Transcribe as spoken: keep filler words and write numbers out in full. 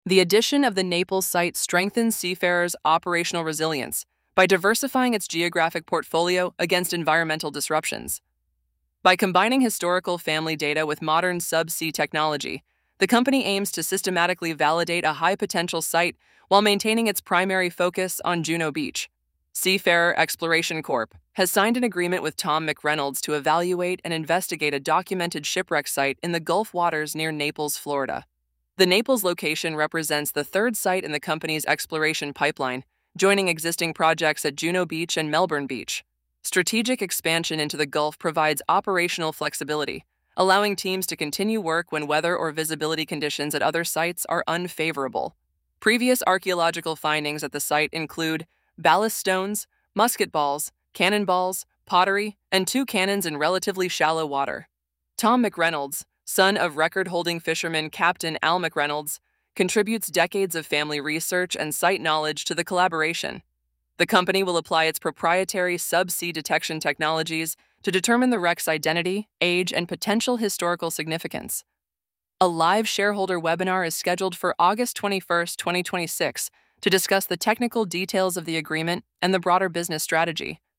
The addition of the Naples site strengthens Seafarer's operational resilience by diversifying its geographic portfolio against environmental disruptions. By combining historical family data with modern subsea technology, the company aims to systematically validate a high-potential site while maintaining its primary focus on Juno Beach. Seafarer Exploration Corp has signed an agreement with Tom McReynolds to evaluate and investigate a documented shipwreck site in the Gulf waters near Naples, Florida. The Naples location represents the third site in the company's exploration pipeline, joining existing projects at Juno Beach and Melbourne Beach. Strategic expansion into the Gulf provides operational flexibility, allowing teams to continue work when weather or visibility conditions at other sites are unfavorable. Previous archaeological findings at the site include ballast stones, musket balls, cannonballs, pottery, and two cannons in relatively shallow water. Tom McReynolds, son of record-holding fisherman Captain Al McReynolds, contributes decades of family research and site knowledge to the collaboration. The company will apply its proprietary subsea detection technologies to determine the wreck's identity, age, and potential historical significance. A live shareholder webinar is scheduled for August twenty-first, twenty twenty-six, to discuss the technical details of the agreement and the broader business strategy.